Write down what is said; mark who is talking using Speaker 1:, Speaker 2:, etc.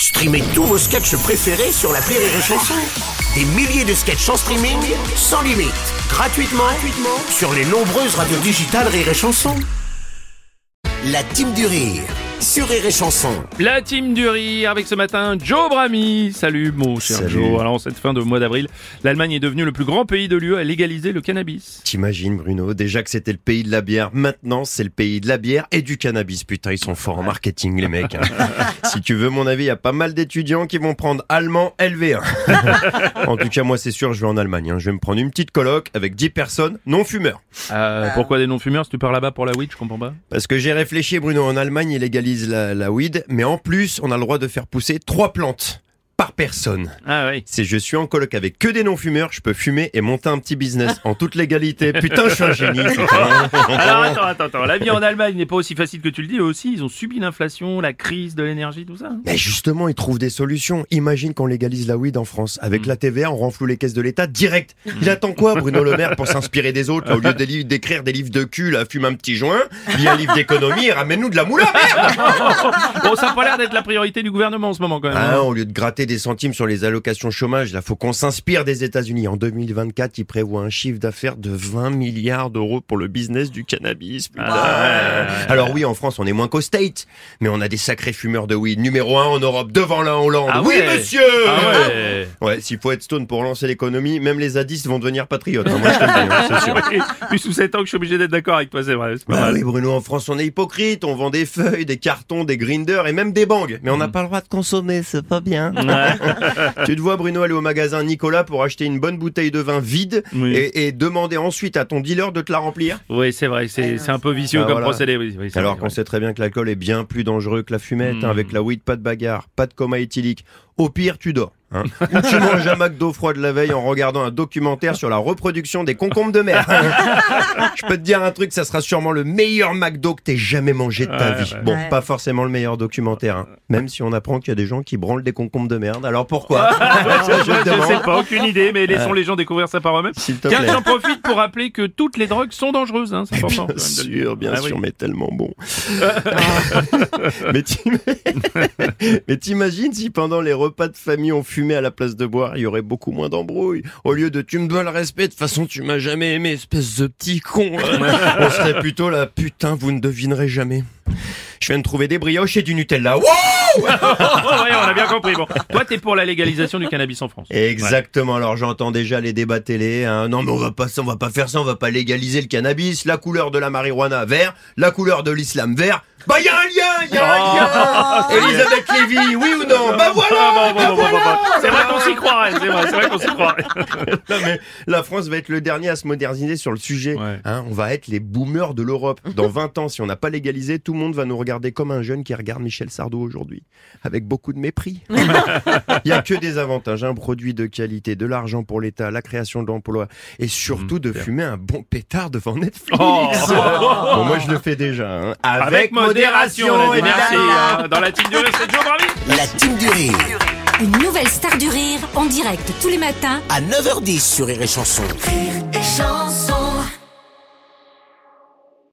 Speaker 1: Streamez tous vos sketchs préférés sur l'appli Rire et Chanson. Des milliers de sketchs en streaming, sans limite, gratuitement sur les nombreuses radios digitales Rire et Chanson. La team du rire sur Rire et Chanson.
Speaker 2: La team du rire avec ce matin Joe Brami. Salut mon cher
Speaker 3: Salut.
Speaker 2: Joe. Alors en cette fin de mois d'avril, l'Allemagne est devenue le plus grand pays de l'UE à légaliser le cannabis.
Speaker 3: T'imagines Bruno, déjà que c'était le pays de la bière, maintenant c'est le pays de la bière et du cannabis. Putain, ils sont forts en marketing les mecs. Si tu veux mon avis, il y a pas mal d'étudiants qui vont prendre allemand LV1. En tout cas, moi c'est sûr, je vais en Allemagne. Je vais me prendre une petite coloc avec 10 personnes non-fumeurs.
Speaker 2: Pourquoi des non-fumeurs si tu pars là-bas pour la weed, je comprends pas.
Speaker 3: Parce que j'ai réfléchi Bruno, en Allemagne ils légalisent la weed, mais en plus on a le droit de faire pousser 3 plantes par personne.
Speaker 2: Ah oui.
Speaker 3: Si je suis en coloc avec que des non-fumeurs, je peux fumer et monter un petit business en toute légalité. Putain, je suis un génie. Putain.
Speaker 2: Alors attends. La vie en Allemagne n'est pas aussi facile que tu le dis. Eux aussi, ils ont subi l'inflation, la crise de l'énergie, tout ça.
Speaker 3: Mais justement, ils trouvent des solutions. Imagine qu'on légalise la weed en France. Avec la TVA, on renfloue les caisses de l'État direct. Il attend quoi, Bruno Le Maire, pour s'inspirer des autres, là, au lieu d'écrire des livres de cul, là, fume un petit joint, lis un livre d'économie et ramène-nous de la moula, merde.
Speaker 2: Bon, ça a pas l'air d'être la priorité du gouvernement en ce moment quand même.
Speaker 3: Ah, au lieu de gratter des centimes sur les allocations chômage, là, faut qu'on s'inspire des États-Unis. En 2024, ils prévoient un chiffre d'affaires de 20 milliards d'euros pour le business du cannabis. Putain. Alors oui, en France, on est moins qu'au States, mais on a des sacrés fumeurs de weed. Numéro 1 en Europe, devant la Hollande.
Speaker 2: Ah
Speaker 3: oui,
Speaker 2: ouais.
Speaker 3: monsieur.
Speaker 2: Ah ouais.
Speaker 3: Ouais, s'il faut être stone pour lancer l'économie, même les zadistes vont devenir patriotes. Moi, je te le dis, c'est sûr.
Speaker 2: Oui, plus sous 7 ans que je suis obligé d'être d'accord avec toi, c'est vrai. C'est pas
Speaker 3: Bah
Speaker 2: mal.
Speaker 3: oui, Bruno, en France, on est hypocrite. On vend des feuilles, des cartons, des grinders et même des bangs. Mais on n'a pas le droit de consommer, c'est pas bien. Tu te vois, Bruno, aller au magasin Nicolas pour acheter une bonne bouteille de vin vide
Speaker 2: Oui.
Speaker 3: et demander ensuite à ton dealer de te la remplir.
Speaker 2: Oui, c'est vrai, c'est un peu vicieux comme
Speaker 3: voilà.
Speaker 2: procédé. Oui, c'est
Speaker 3: Alors
Speaker 2: vrai,
Speaker 3: qu'on
Speaker 2: ouais.
Speaker 3: sait très bien que l'alcool est bien plus dangereux que la fumette. Avec la weed, pas de bagarre, pas de coma éthylique. Au pire, tu dors. Ou tu manges un McDo froid de la veille en regardant un documentaire sur la reproduction des concombres de mer. Je peux te dire un truc, ça sera sûrement le meilleur McDo que t'aies jamais mangé de ta vie.
Speaker 2: Ouais.
Speaker 3: Bon, pas forcément le meilleur documentaire, même si on apprend qu'il y a des gens qui branlent des concombres de merde. Alors pourquoi? Ça, je te
Speaker 2: Je
Speaker 3: demande.
Speaker 2: sais pas, aucune idée, mais laissons les gens découvrir ça par eux-mêmes.
Speaker 3: S'il te
Speaker 2: Tiens,
Speaker 3: plaît.
Speaker 2: j'en profite pour rappeler que toutes les drogues sont dangereuses, hein, c'est important.
Speaker 3: Bien
Speaker 2: Ah
Speaker 3: sûr,
Speaker 2: oui.
Speaker 3: mais tellement bon. mais t'imagines si pendant les repas de famille on fumait à la place de boire, il y aurait beaucoup moins d'embrouilles. Au lieu de tu me dois le respect, de toute façon tu m'as jamais aimé, espèce de petit con. On serait plutôt là, putain, vous ne devinerez jamais. Je viens de trouver des brioches et du Nutella. Wow.
Speaker 2: Ouais, on a bien compris. Bon, toi, t'es pour la légalisation du cannabis en France.
Speaker 3: Exactement. Alors j'entends déjà les débats télé. Non mais on va pas faire ça, on va pas légaliser le cannabis. La couleur de la marijuana vert, la couleur de l'islam vert. Bah y a un lien. Elisabeth Lévy, oui ou non? Bah voilà.
Speaker 2: Bon. C'est vrai qu'on s'y croirait. C'est vrai qu'on s'y croirait.
Speaker 3: Non mais la France va être le dernier à se moderniser sur le sujet.
Speaker 2: Ouais.
Speaker 3: On va être les boomers de l'Europe. Dans 20 ans, si on n'a pas légalisé, tout le monde va nous regarder comme un jeune qui regarde Michel Sardou aujourd'hui, avec beaucoup de mépris. Il y a que des avantages, un produit de qualité, de l'argent pour l'État, la création de l'emploi et surtout de fumer un bon pétard devant Netflix. Bon, moi je le fais déjà.
Speaker 2: Avec modération, on a dit merci.
Speaker 3: évidemment.
Speaker 2: Dans la team du rire, c'est Joe Brami.
Speaker 1: La team du rire
Speaker 4: Une nouvelle star du rire en direct tous les matins
Speaker 1: à 9h10 sur Rire et Chanson.
Speaker 4: et chanson.